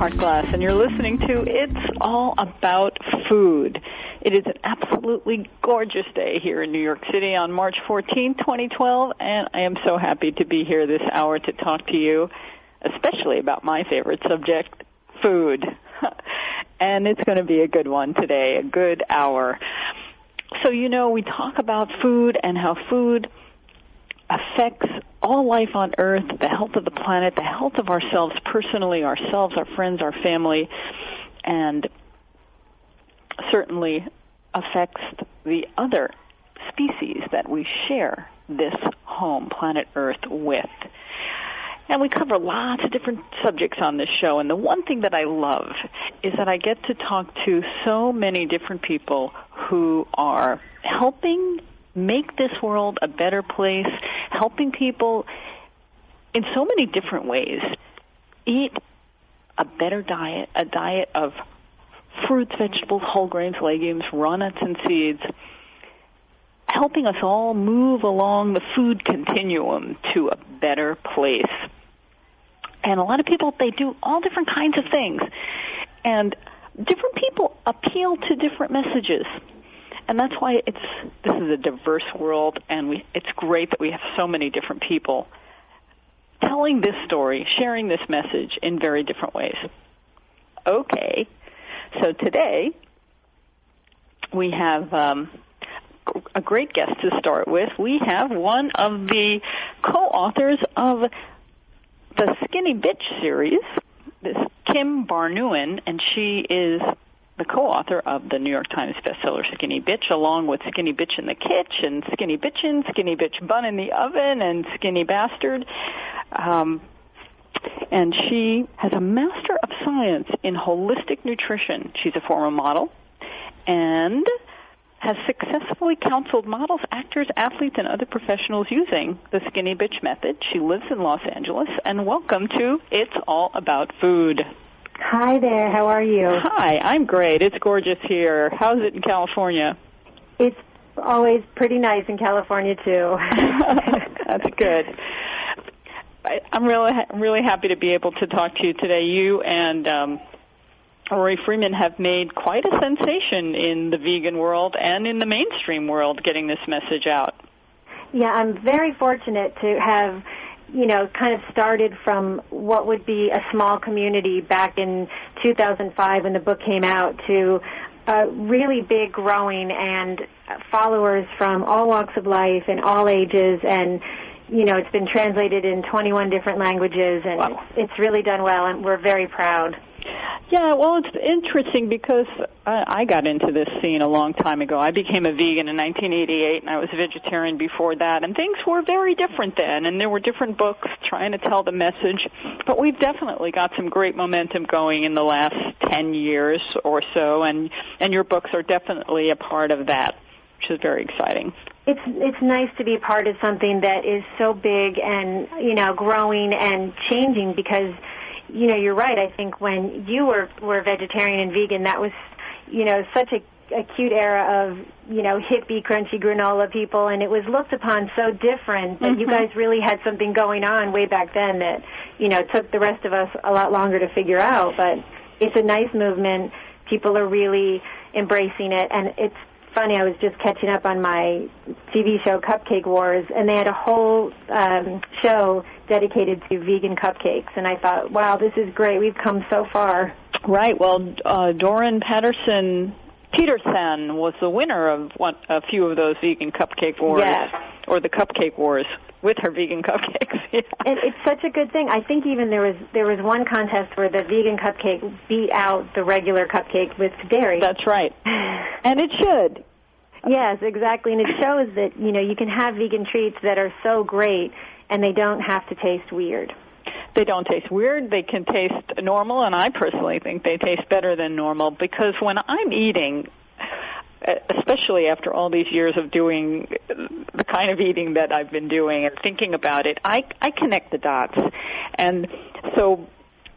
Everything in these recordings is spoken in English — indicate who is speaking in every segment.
Speaker 1: Hartglass, and you're listening to It's All About Food. It is an absolutely gorgeous day here in New York City on March 14, 2012, and I am so happy to be here this hour to talk to you, especially about my favorite subject, food. And it's going to be a good one today, a good hour. So, you know, we talk about food and how food affects all life on Earth, the health of the planet, the health of ourselves personally, ourselves, our friends, our family, and certainly affects the other species that we share this home, planet Earth, with. And we cover lots of different subjects on this show, and the one thing that I love is that I get to talk to so many different people who are helping make this world a better place, helping people in so many different ways eat a better diet, a diet of fruits, vegetables, whole grains, legumes, raw nuts, and seeds, helping us all move along the food continuum to a better place. And a lot of people, they do all different kinds of things. And different people appeal to different messages. And that's why this is a diverse world, and it's great that we have so many different people telling this story, sharing this message in very different ways. Okay, so today we have a great guest to start with. We have one of the co-authors of the Skinny Bitch series, this Kim Barnuen, and she is the co-author of the New York Times bestseller Skinny Bitch, along with Skinny Bitch in the Kitchen, Skinny Bitchin', Skinny Bitch Bun in the Oven, and Skinny Bastard. And she has a Master of Science in Holistic Nutrition. She's a former model and has successfully counseled models, actors, athletes, and other professionals using the Skinny Bitch method. She lives in Los Angeles. And welcome to It's All About Food.
Speaker 2: Hi there, how are you?
Speaker 1: Hi, I'm great. It's gorgeous here. How's it in California?
Speaker 2: It's always pretty nice in California, too.
Speaker 1: That's good. I'm really happy to be able to talk to you today. You and Rory Freeman have made quite a sensation in the vegan world and in the mainstream world getting this message out.
Speaker 2: Yeah, I'm very fortunate to have kind of started from what would be a small community back in 2005 when the book came out to really big growing and followers from all walks of life and all ages, and it's been translated in 21 different languages, and wow. It's really done well, and we're very proud.
Speaker 1: Yeah, well, it's interesting because I got into this scene a long time ago. I became a vegan in 1988, and I was a vegetarian before that, and things were very different then, and there were different books trying to tell the message. But we've definitely got some great momentum going in the last 10 years or so, and your books are definitely a part of that, which is very exciting.
Speaker 2: It's nice to be part of something that is so big and, growing and changing because you're right. I think when you were vegetarian and vegan, that was, such a cute era of, hippie, crunchy granola people, and it was looked upon so different that you guys really had something going on way back then that, took the rest of us a lot longer to figure out. But it's a nice movement. People are really embracing it, and it's funny, I was just catching up on my TV show Cupcake Wars, and they had a whole show dedicated to vegan cupcakes, and I thought, wow, this is great. We've come so far.
Speaker 1: Right. Well, Doreen Peterson was the winner of a few of those vegan cupcake wars,
Speaker 2: yes.
Speaker 1: Or the Cupcake Wars with her vegan cupcakes. Yeah.
Speaker 2: And it's such a good thing. I think even there was one contest where the vegan cupcake beat out the regular cupcake with dairy.
Speaker 1: That's right. And it should.
Speaker 2: Yes, exactly. And it shows that, you can have vegan treats that are so great and they don't have to taste weird.
Speaker 1: They don't taste weird. They can taste normal, and I personally think they taste better than normal because when I'm eating, especially after all these years of doing the kind of eating that I've been doing and thinking about it, I connect the dots. And so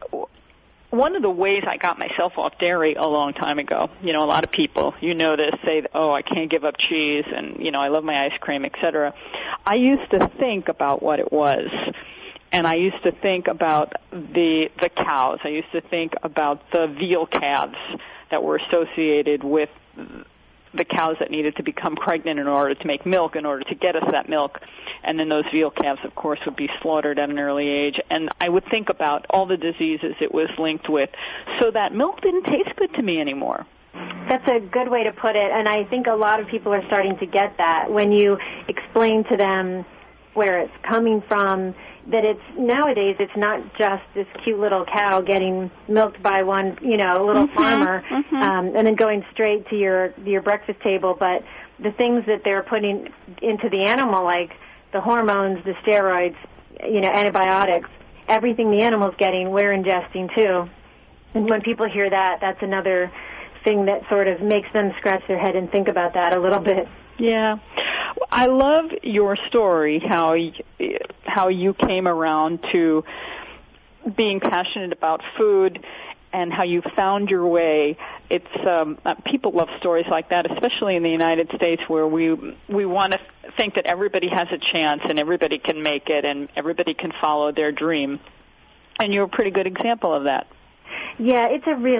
Speaker 1: one of the ways I got myself off dairy a long time ago, a lot of people, this, say, oh, I can't give up cheese and, I love my ice cream, etc. I used to think about what it was. And I used to think about the cows. I used to think about the veal calves that were associated with the cows that needed to become pregnant in order to make milk, in order to get us that milk. And then those veal calves, of course, would be slaughtered at an early age. And I would think about all the diseases it was linked with. So that milk didn't taste good to me anymore.
Speaker 2: That's a good way to put it, and I think a lot of people are starting to get that when you explain to them where it's coming from, that nowadays it's not just this cute little cow getting milked by one, little farmer, and then going straight to your breakfast table, but the things that they're putting into the animal, like the hormones, the steroids, antibiotics, everything the animal's getting, we're ingesting too. And when people hear that, that's another thing that sort of makes them scratch their head and think about that a little bit.
Speaker 1: Yeah. I love your story, how you came around to being passionate about food and how you found your way. It's people love stories like that, especially in the United States, where we want to think that everybody has a chance and everybody can make it and everybody can follow their dream. And you're a pretty good example of that.
Speaker 2: Yeah,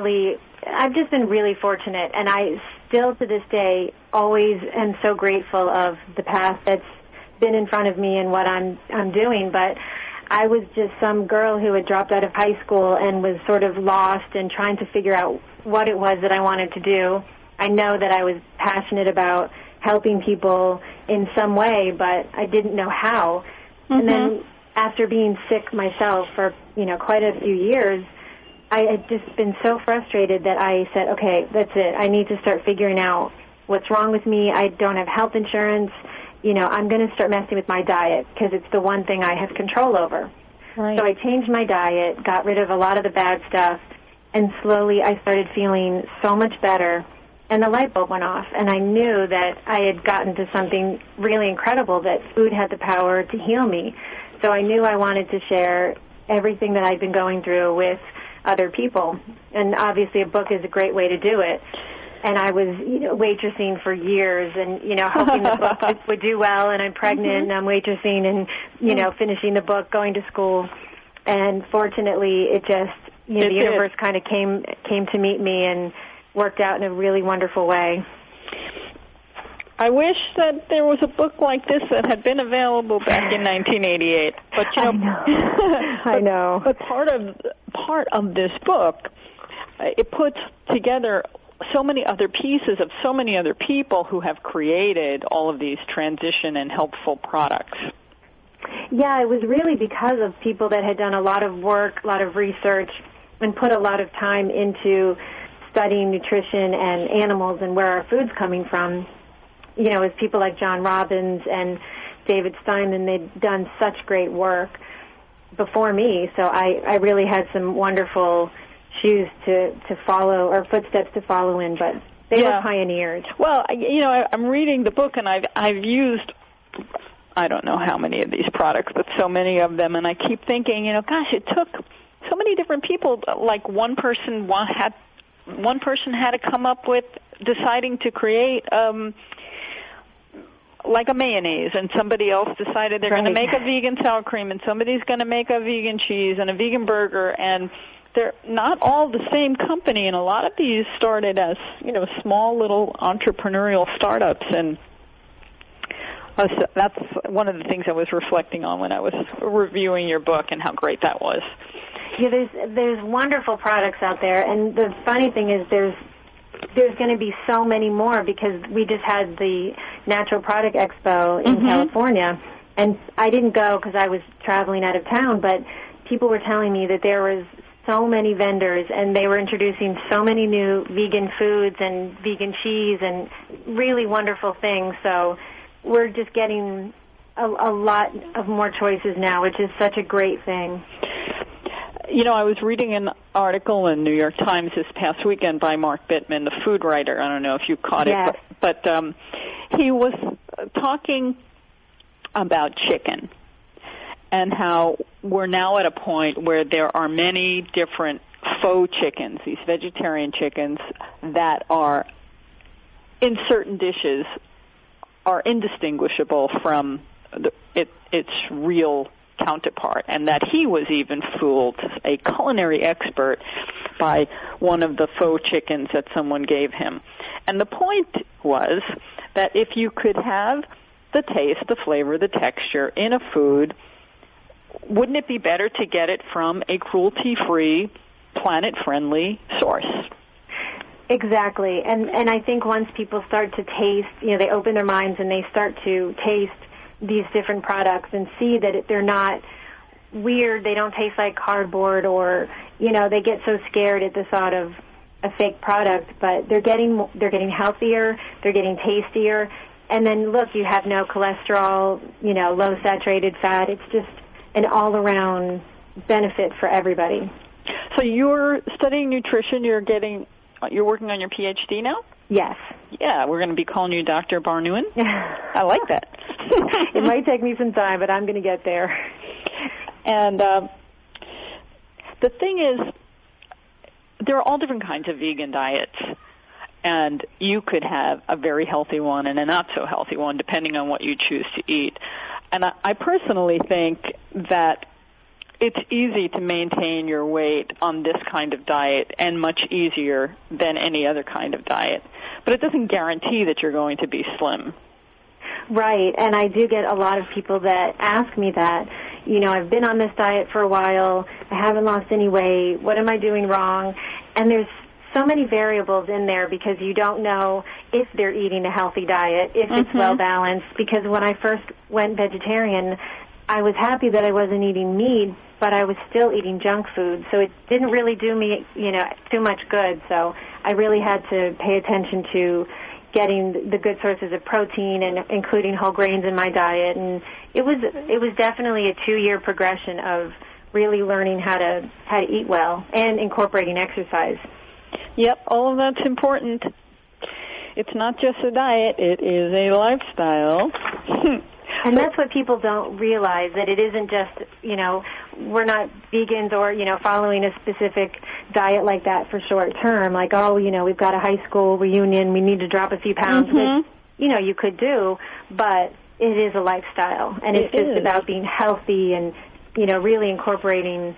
Speaker 2: I've just been really fortunate, and I still to this day always am so grateful of the path that's been in front of me and what I'm doing. But I was just some girl who had dropped out of high school and was sort of lost and trying to figure out what it was that I wanted to do. I know that I was passionate about helping people in some way, but I didn't know how. And then after being sick myself for, quite a few years, I had just been so frustrated that I said, okay, that's it. I need to start figuring out what's wrong with me. I don't have health insurance. I'm going to start messing with my diet because it's the one thing I have control over. Right. So I changed my diet, got rid of a lot of the bad stuff, and slowly I started feeling so much better, and the light bulb went off, and I knew that I had gotten to something really incredible, that food had the power to heal me. So I knew I wanted to share everything that I'd been going through with other people, and obviously a book is a great way to do it. And I was, waitressing for years, and hoping the book would do well. And I'm pregnant, and I'm waitressing, and finishing the book, going to school. And fortunately, it just, the universe kind of came to meet me and worked out in a really wonderful way.
Speaker 1: I wish that there was a book like this that had been available back in 1988. But
Speaker 2: I know.
Speaker 1: But part of this book, it puts together so many other pieces of so many other people who have created all of these transition and helpful products.
Speaker 2: Yeah, it was really because of people that had done a lot of work, a lot of research, and put a lot of time into studying nutrition and animals and where our food's coming from. It was people like John Robbins and David Steinman. They'd done such great work before me, so I really had some wonderful shoes to follow, or footsteps to follow in, but they were pioneers.
Speaker 1: Well, I'm reading the book, and I've used, I don't know how many of these products, but so many of them, and I keep thinking, gosh, it took so many different people. Like one person had to come up with deciding to create like a mayonnaise, and somebody else decided they're going to make a vegan sour cream, and somebody's going to make a vegan cheese and a vegan burger, and they're not all the same company, and a lot of these started as, small little entrepreneurial startups, and that's one of the things I was reflecting on when I was reviewing your book and how great that was.
Speaker 2: Yeah, there's wonderful products out there, and the funny thing is there's going to be so many more, because we just had the Natural Product Expo in California, and I didn't go because I was traveling out of town, but people were telling me that there was so many vendors, and they were introducing so many new vegan foods and vegan cheese and really wonderful things. So we're just getting a lot of more choices now, which is such a great thing.
Speaker 1: I was reading an article in New York Times this past weekend by Mark Bittman, the food writer. I don't know if you caught it, but he was talking about chicken and how we're now at a point where there are many different faux chickens, these vegetarian chickens that are in certain dishes are indistinguishable from its real counterpart, and that he was even fooled, a culinary expert, by one of the faux chickens that someone gave him. And the point was that if you could have the taste, the flavor, the texture in a food, wouldn't it be better to get it from a cruelty-free, planet-friendly source?
Speaker 2: Exactly. And I think once people start to taste, they open their minds and they start to taste these different products and see that they're not weird, they don't taste like cardboard, or, they get so scared at the thought of a fake product, but they're getting healthier, they're getting tastier, and then look, you have no cholesterol, low saturated fat. It's just an all-around benefit for everybody.
Speaker 1: So you're studying nutrition, you're working on your PhD now?
Speaker 2: Yes.
Speaker 1: Yeah, we're going to be calling you Dr. Barnuen. I like that.
Speaker 2: It might take me some time, but I'm going to get there.
Speaker 1: And the thing is, there are all different kinds of vegan diets, and you could have a very healthy one and a not-so-healthy one, depending on what you choose to eat. And I personally think that it's easy to maintain your weight on this kind of diet, and much easier than any other kind of diet. But it doesn't guarantee that you're going to be slim.
Speaker 2: Right, and I do get a lot of people that ask me that. I've been on this diet for a while, I haven't lost any weight, what am I doing wrong? And there's so many variables in there because you don't know if they're eating a healthy diet, if it's well-balanced. Because when I first went vegetarian, I was happy that I wasn't eating meat, but I was still eating junk food, so it didn't really do me, too much good. So I really had to pay attention to getting the good sources of protein and including whole grains in my diet. And it was definitely a 2-year progression of really learning how to eat well and incorporating exercise.
Speaker 1: Yep, all of that's important. It's not just a diet, it is a lifestyle.
Speaker 2: And that's what people don't realize, that it isn't just, we're not vegans or, following a specific diet like that for short term. Like, we've got a high school reunion, we need to drop a few pounds, which, you could do, but it is a lifestyle. And it's just about being healthy and, really incorporating,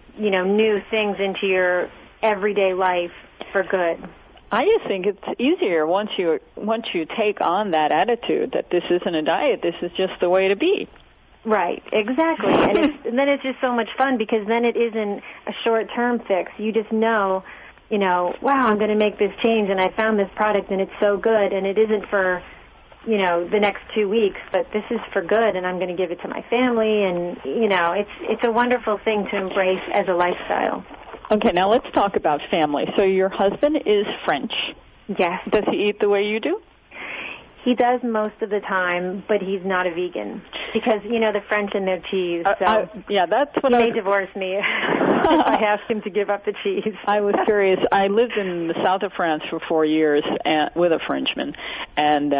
Speaker 2: new things into your everyday life for good.
Speaker 1: I just think it's easier once you take on that attitude that this isn't a diet, this is just the way to be.
Speaker 2: Right, exactly. And then it's just so much fun because then it isn't a short-term fix. You just know, wow, I'm going to make this change and I found this product and it's so good, and it isn't for, the next 2 weeks, but this is for good and I'm going to give it to my family, and, it's a wonderful thing to embrace as a lifestyle.
Speaker 1: Okay, now let's talk about family. So your husband is French.
Speaker 2: Yes.
Speaker 1: Does he eat the way you do?
Speaker 2: He does most of the time, but he's not a vegan because, the French and their cheese. So
Speaker 1: that's what
Speaker 2: he may divorce me if I asked him to give up the cheese.
Speaker 1: I was curious. I lived in the south of France for 4 years with a Frenchman, and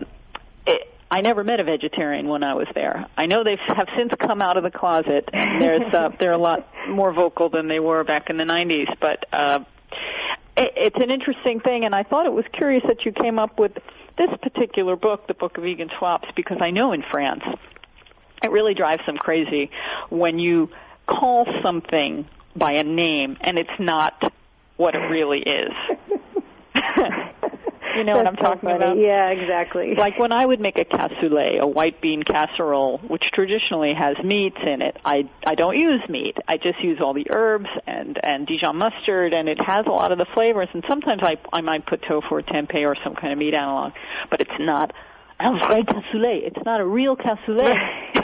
Speaker 1: I never met a vegetarian when I was there. I know they have since come out of the closet. They're a lot more vocal than they were back in the 90s, but it's an interesting thing, and I thought it was curious that you came up with this particular book, the Book of Vegan Swaps, because I know in France it really drives them crazy when you call something by a name and it's not what it really is. You know what I'm talking about?
Speaker 2: Yeah, exactly.
Speaker 1: Like when I would make a cassoulet, a white bean casserole, which traditionally has meats in it, I don't use meat. I just use all the herbs and Dijon mustard, and it has a lot of the flavors. And sometimes I might put tofu or tempeh or some kind of meat analog, but it's not un vrai cassoulet. It's not a real cassoulet.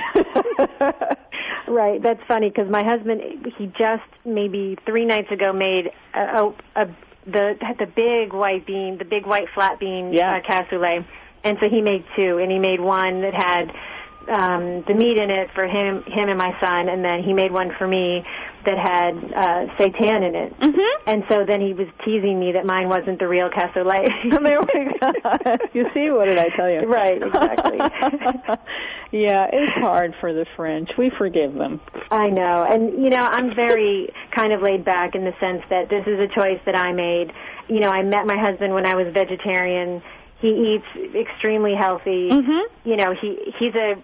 Speaker 2: Right. That's funny because my husband, he just maybe 3 nights ago made the big white bean, the big white flat bean cassoulet, and so he made 2, and he made one that had the meat in it for him and my son, and then he made one for me that had seitan in it. Mm-hmm. And so then he was teasing me that mine wasn't the real cassoulet.
Speaker 1: You see, what did I tell you?
Speaker 2: Right, exactly.
Speaker 1: Yeah, it's hard for the French. We forgive them.
Speaker 2: I know. And, I'm very kind of laid back in the sense that this is a choice that I made. I met my husband when I was vegetarian. He eats extremely healthy. Mm-hmm. He's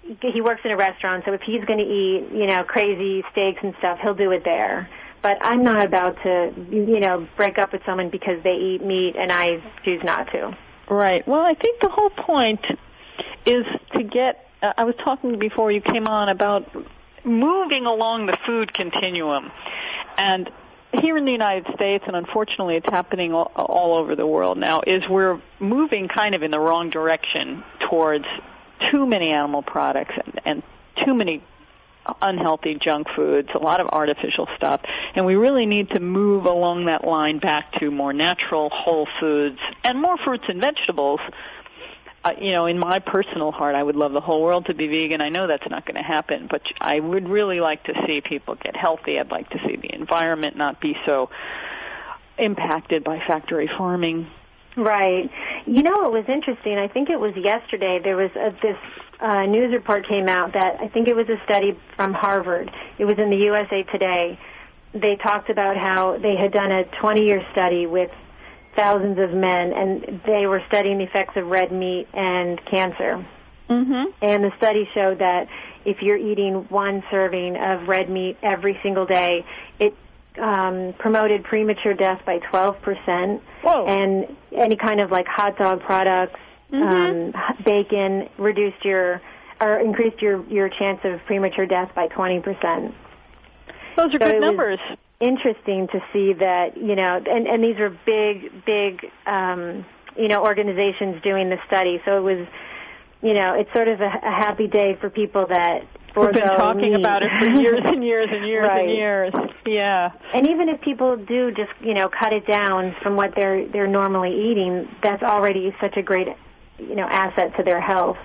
Speaker 2: he works in a restaurant, so if he's going to eat, crazy steaks and stuff, he'll do it there. But I'm not about to, break up with someone because they eat meat and I choose not to.
Speaker 1: Right. Well, I think the whole point is to get, I was talking before you came on about moving along the food continuum. And here in the United States, and unfortunately it's happening all over the world now, is we're moving kind of in the wrong direction towards too many animal products and too many unhealthy junk foods, a lot of artificial stuff, and we really need to move along that line back to more natural, whole foods, and more fruits and vegetables. In my personal heart, I would love the whole world to be vegan. I know that's not going to happen, but I would really like to see people get healthy. I'd like to see the environment not be so impacted by factory farming.
Speaker 2: Right. It was interesting. I think it was yesterday there was this news report came out that I think it was a study from Harvard. It was in the USA Today. They talked about how they had done a 20-year study with thousands of men, and they were studying the effects of red meat and cancer. Mm-hmm. And the study showed that if you're eating one serving of red meat every single day, it promoted premature death by 12%.
Speaker 1: Whoa.
Speaker 2: And any kind of like hot dog products, bacon increased your chance of premature death by 20%.
Speaker 1: Those are good numbers.
Speaker 2: Interesting to see that, and these are big, organizations doing the study. So it was, it's sort of a happy day for people that
Speaker 1: we've been talking about it for years and years and years
Speaker 2: right.
Speaker 1: and years. Yeah.
Speaker 2: And even if people do just, cut it down from what they're normally eating, that's already such a great, asset to their health.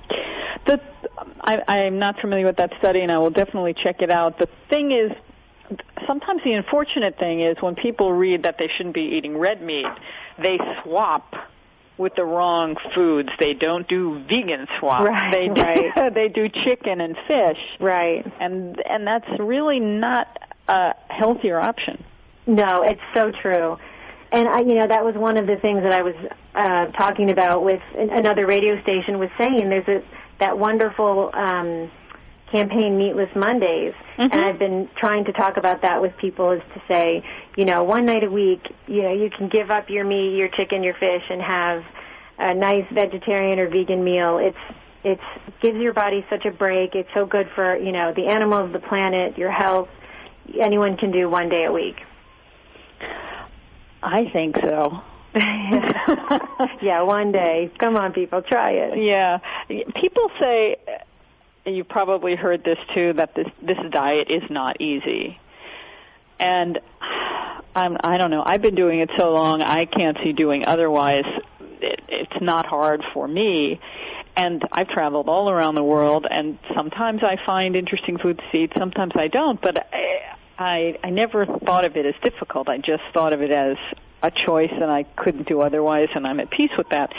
Speaker 1: I'm not familiar with that study, and I will definitely check it out. The thing is, sometimes the unfortunate thing is when people read that they shouldn't be eating red meat, they swap with the wrong foods. They don't do vegan swap.
Speaker 2: Right,
Speaker 1: they do chicken and fish.
Speaker 2: Right.
Speaker 1: And that's really not a healthier option.
Speaker 2: No, it's so true. And that was one of the things that I was talking about with another radio station was saying there's that wonderful campaign Meatless Mondays, and I've been trying to talk about that with people is to say, one night a week, you can give up your meat, your chicken, your fish, and have a nice vegetarian or vegan meal. It gives your body such a break. It's so good for, the animals, the planet, your health. Anyone can do one day a week.
Speaker 1: I think so.
Speaker 2: Yeah, one day. Come on, people, try it.
Speaker 1: Yeah. People say, you've probably heard this too, that this diet is not easy. And I don't know. I've been doing it so long, I can't see doing otherwise. It's not hard for me. And I've traveled all around the world, and sometimes I find interesting foods to eat, sometimes I don't. But I never thought of it as difficult. I just thought of it as a choice, and I couldn't do otherwise, and I'm at peace with that.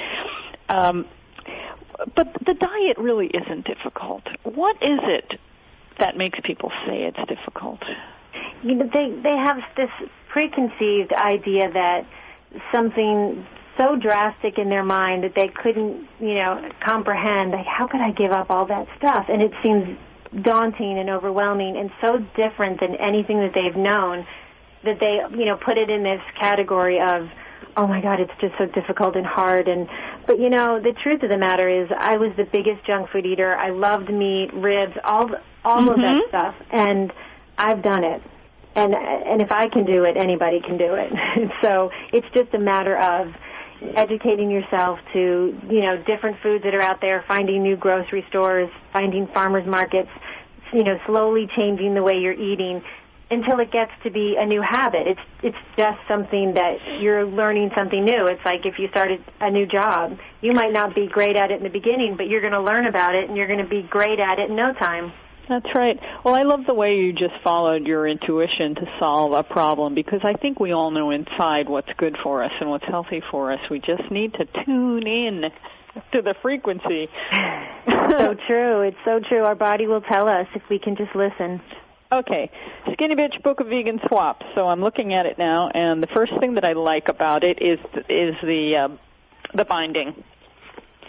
Speaker 1: But the diet really isn't difficult. What is it that makes people say it's difficult?
Speaker 2: They have this preconceived idea that something so drastic in their mind that they couldn't, comprehend. Like, how could I give up all that stuff? And it seems daunting and overwhelming and so different than anything that they've known that they, put it in this category of, oh my God, it's just so difficult and hard. But the truth of the matter is I was the biggest junk food eater. I loved meat, ribs, all of that stuff, and I've done it. And if I can do it, anybody can do it. So it's just a matter of educating yourself to, different foods that are out there, finding new grocery stores, finding farmers markets, slowly changing the way you're eating until it gets to be a new habit. It's just something that you're learning something new. It's like if you started a new job. You might not be great at it in the beginning, but you're going to learn about it, and you're going to be great at it in no time.
Speaker 1: That's right. Well, I love the way you just followed your intuition to solve a problem, because I think we all know inside what's good for us and what's healthy for us. We just need to tune in to the frequency.
Speaker 2: So true. It's so true. Our body will tell us if we can just listen.
Speaker 1: Okay, Skinny Bitch Book of Vegan Swaps. So I'm looking at it now, and the first thing that I like about it is the binding.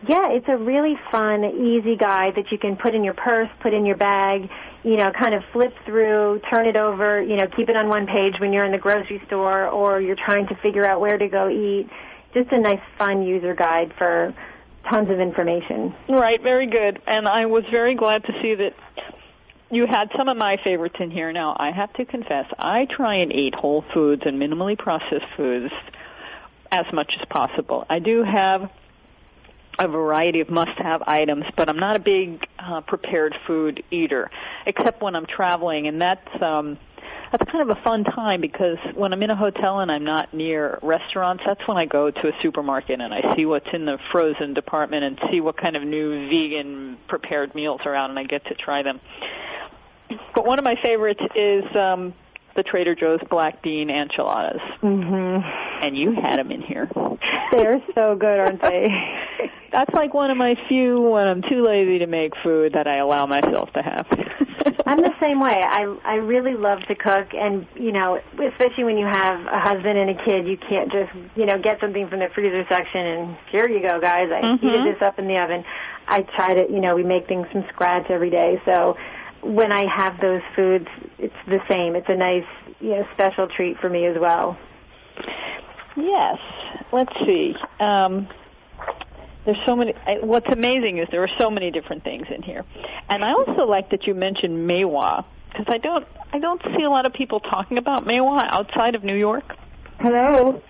Speaker 2: Yeah, it's a really fun, easy guide that you can put in your purse, put in your bag, kind of flip through, turn it over, keep it on one page when you're in the grocery store or you're trying to figure out where to go eat. Just a nice, fun user guide for tons of information.
Speaker 1: Right, very good. And I was very glad to see that you had some of my favorites in here. Now, I have to confess, I try and eat whole foods and minimally processed foods as much as possible. I do have a variety of must-have items, but I'm not a big prepared food eater, except when I'm traveling, and that's kind of a fun time because when I'm in a hotel and I'm not near restaurants, that's when I go to a supermarket and I see what's in the frozen department and see what kind of new vegan prepared meals are out, and I get to try them. But one of my favorites is the Trader Joe's black bean enchiladas.
Speaker 2: Mm-hmm.
Speaker 1: And you had them in here.
Speaker 2: They're so good, aren't they?
Speaker 1: That's like one of my few, when I'm too lazy to make food, that I allow myself to have.
Speaker 2: I'm the same way. I really love to cook, and, especially when you have a husband and a kid, you can't just, get something from the freezer section and here you go, guys. I heated this up in the oven. I try to, we make things from scratch every day, so when I have those foods, it's the same. It's a nice, special treat for me as well.
Speaker 1: Yes. Let's see. There's so many. What's amazing is there are so many different things in here, and I also like that you mentioned Mawa because I don't see a lot of people talking about Mawa outside of New York.
Speaker 2: Hello.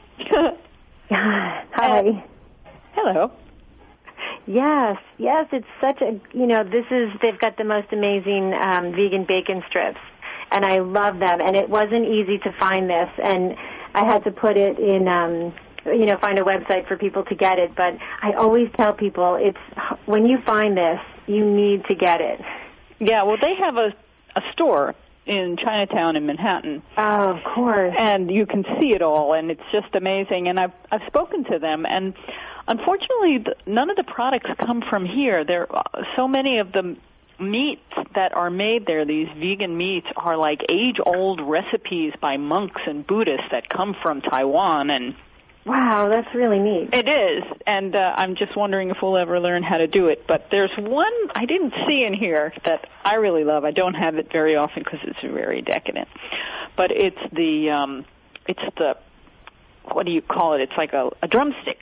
Speaker 2: Hi.
Speaker 1: Hello.
Speaker 2: Yes, it's such a, they've got the most amazing vegan bacon strips, and I love them, and it wasn't easy to find this, and I had to put it in, find a website for people to get it, but I always tell people, when you find this, you need to get it.
Speaker 1: Yeah, well, they have a store in Chinatown in Manhattan.
Speaker 2: Oh, of course.
Speaker 1: And you can see it all, and it's just amazing, and I've spoken to them, and unfortunately, none of the products come from here. So many of the meats that are made there, these vegan meats, are like age-old recipes by monks and Buddhists that come from Taiwan. And
Speaker 2: wow, that's really neat.
Speaker 1: It is, and I'm just wondering if we'll ever learn how to do it. But there's one I didn't see in here that I really love. I don't have it very often because it's very decadent. But it's the what do you call it? It's like a drumstick.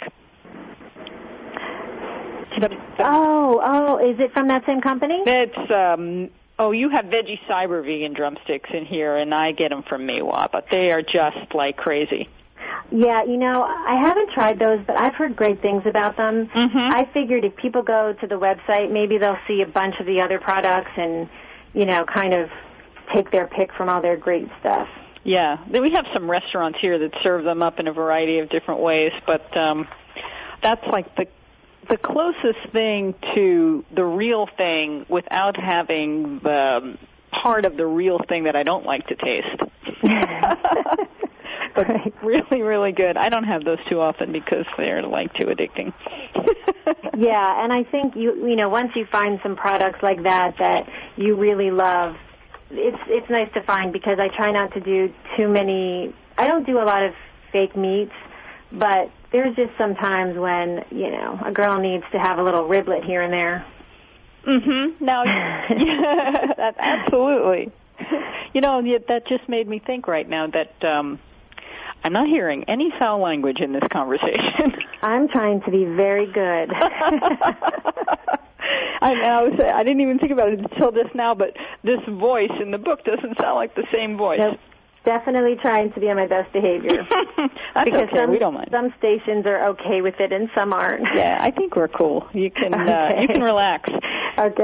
Speaker 2: Oh, is it from that same company?
Speaker 1: It's, you have Veggie Cyber vegan drumsticks in here, and I get them from Mawa, but they are just like crazy.
Speaker 2: Yeah, I haven't tried those, but I've heard great things about them.
Speaker 1: Mm-hmm.
Speaker 2: I figured if people go to the website, maybe they'll see a bunch of the other products and, kind of take their pick from all their great stuff.
Speaker 1: Yeah, we have some restaurants here that serve them up in a variety of different ways, but that's like the closest thing to the real thing without having the part of the real thing that I don't like to taste. But really, really good. I don't have those too often because they're like too addicting.
Speaker 2: Yeah, and I think once you find some products like that you really love, it's nice to find because I try not to do too many. I don't do a lot of fake meats, but there's just some times when, a girl needs to have a little riblet here and there.
Speaker 1: Mm-hmm. Now, yeah, absolutely. That just made me think right now that I'm not hearing any foul language in this conversation.
Speaker 2: I'm trying to be very good.
Speaker 1: I didn't even think about it until just now, but this voice in the book doesn't sound like the same voice.
Speaker 2: Nope. Definitely trying to be on my best behavior.
Speaker 1: That's
Speaker 2: because
Speaker 1: okay. We don't mind.
Speaker 2: Some stations are okay with it and some aren't.
Speaker 1: Yeah, I think we're cool. You can you can relax.
Speaker 2: Okay.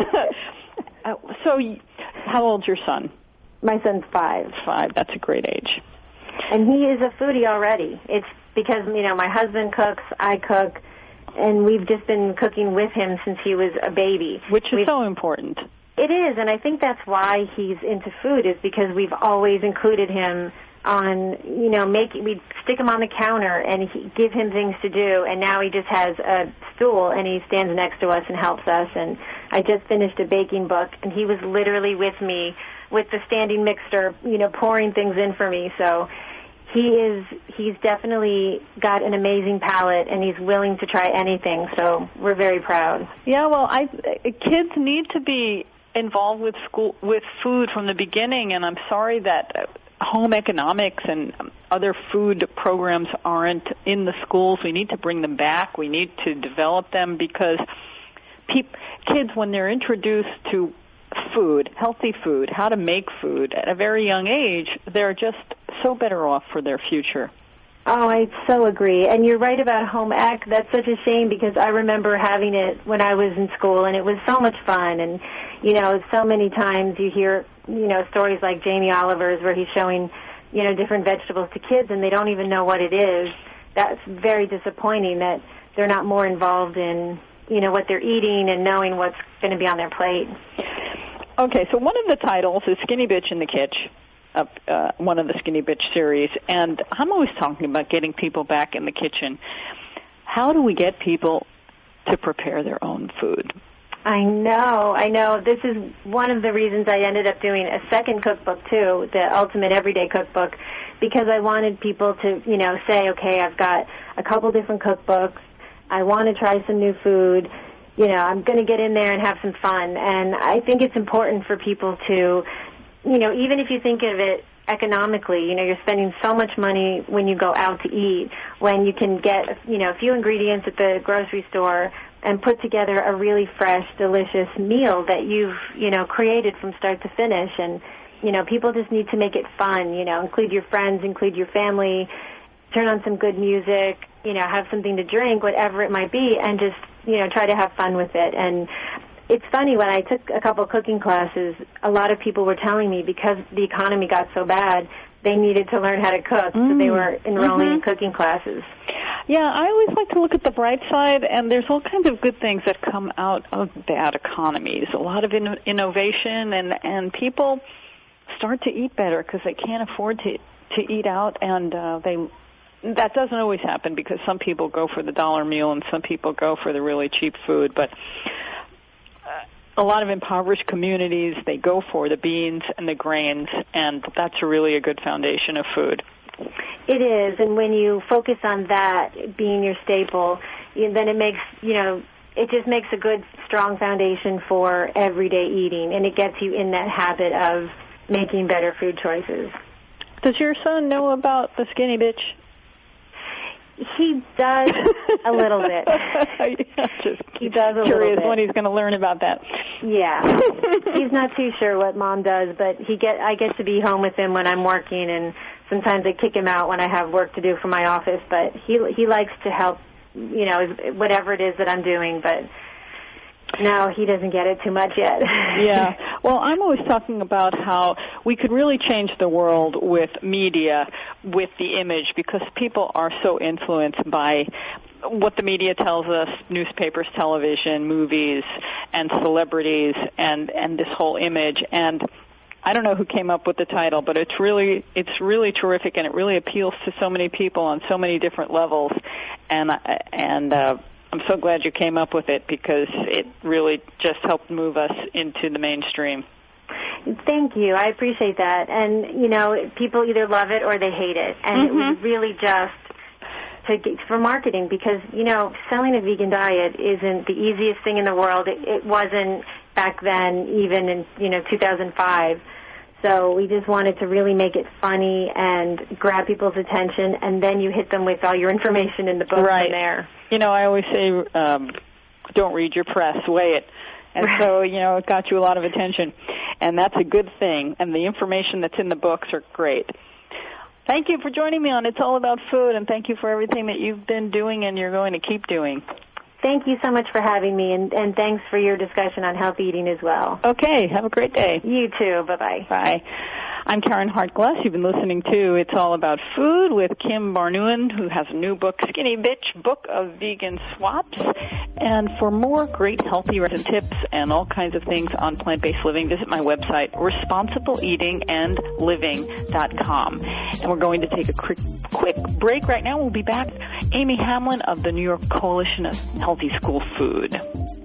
Speaker 1: So, how old's your son?
Speaker 2: My son's 5.
Speaker 1: 5. That's a great age.
Speaker 2: And he is a foodie already. It's because my husband cooks, I cook, and we've just been cooking with him since he was a baby.
Speaker 1: Which is so important.
Speaker 2: It is, and I think that's why he's into food, is because we've always included him on, we'd stick him on the counter and give him things to do, and now he just has a stool and he stands next to us and helps us. And I just finished a baking book, and he was literally with me with the standing mixer, pouring things in for me. So he's definitely got an amazing palate, and he's willing to try anything, so we're very proud.
Speaker 1: Yeah, well, kids need to be involved with food from the beginning, and I'm sorry that home economics and other food programs aren't in the schools. We need to bring them back. We need to develop them, because kids, when they're introduced to food, healthy food, how to make food at a very young age, they're just so better off for their future.
Speaker 2: Oh, I so agree. And you're right about home ec. That's such a shame, because I remember having it when I was in school, and it was so much fun. And, so many times you hear, stories like Jamie Oliver's where he's showing, different vegetables to kids and they don't even know what it is. That's very disappointing that they're not more involved in, what they're eating and knowing what's going to be on their plate.
Speaker 1: Okay, so one of the titles is Skinny Bitch in the Kitch, one of the Skinny Bitch series, and I'm always talking about getting people back in the kitchen. How do we get people to prepare their own food?
Speaker 2: I know. This is one of the reasons I ended up doing a second cookbook, too, the Ultimate Everyday Cookbook, because I wanted people to, say, okay, I've got a couple different cookbooks. I want to try some new food. I'm going to get in there and have some fun. And I think it's important for people to, even if you think of it economically, you're spending so much money when you go out to eat, when you can get, a few ingredients at the grocery store and put together a really fresh, delicious meal that you've, created from start to finish. And, people just need to make it fun, include your friends, include your family, turn on some good music, have something to drink, whatever it might be, and just, try to have fun with it. And it's funny, when I took a couple cooking classes, a lot of people were telling me, because the economy got so bad, they needed to learn how to cook, so they were enrolling in cooking classes.
Speaker 1: Yeah, I always like to look at the bright side, and there's all kinds of good things that come out of bad economies. A lot of innovation, and people start to eat better because they can't afford to eat out, and that doesn't always happen, because some people go for the dollar meal and some people go for the really cheap food, but a lot of impoverished communities, they go for the beans and the grains, and that's really a good foundation of food.
Speaker 2: It is, and when you focus on that being your staple, then it makes, it just makes a good, strong foundation for everyday eating, and it gets you in that habit of making better food choices.
Speaker 1: Does your son know about the Skinny Bitch?
Speaker 2: He does a little bit. He does a little bit.
Speaker 1: Curious when he's going to learn about that.
Speaker 2: Yeah. He's not too sure what Mom does, but I get to be home with him when I'm working, and sometimes I kick him out when I have work to do for my office, but he likes to help, whatever it is that I'm doing, but no, he doesn't get it too much yet.
Speaker 1: Yeah. Well, I'm always talking about how we could really change the world with media, with the image, because people are so influenced by what the media tells us, newspapers, television, movies, and celebrities, and this whole image. And I don't know who came up with the title, but it's really terrific, and it really appeals to so many people on so many different levels. And I'm so glad you came up with it, because it really just helped move us into the mainstream.
Speaker 2: Thank you. I appreciate that. And, people either love it or they hate it. And it was really just for marketing, because, selling a vegan diet isn't the easiest thing in the world. It wasn't back then, even in, 2005. So we just wanted to really make it funny and grab people's attention, and then you hit them with all your information in the book from there. I always say,
Speaker 1: don't read your press, weigh it. And so, it got you a lot of attention. And that's a good thing. And the information that's in the books are great. Thank you for joining me on It's All About Food, and thank you for everything that you've been doing and you're going to keep doing.
Speaker 2: Thank you so much for having me, and thanks for your discussion on healthy eating as well.
Speaker 1: Okay, have a great day.
Speaker 2: You too. Bye-bye.
Speaker 1: Bye. I'm Karen Hart-Glass. You've been listening to It's All About Food with Kim Barnuen, who has a new book, Skinny Bitch, Book of Vegan Swaps. And for more great healthy tips and all kinds of things on plant-based living, visit my website, responsibleeatingandliving.com. And we're going to take a quick break right now. We'll be back. Amy Hamlin of the New York Coalition of Healthy School Food.